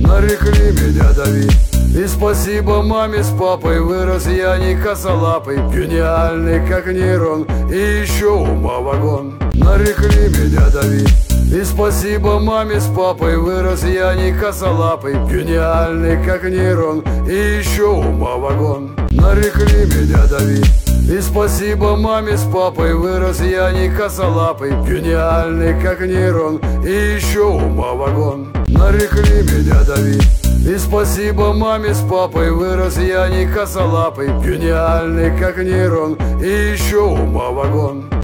нарекли меня Давид. И спасибо маме с папой, вырос я не косолапый, гениальный как нейрон, и еще ума вагон. Нарекли меня Давид. И спасибо маме с папой, вырос я не косолапый, гениальный как нейрон, и еще ума вагон. Нарекли меня Давид. И спасибо маме с папой, вырос я не косолапый, гениальный как нейрон, и еще ума вагон. Нарекли меня Давид. И спасибо маме с папой, вырос я не косолапый, гениальный как нейрон, и еще ума вагон.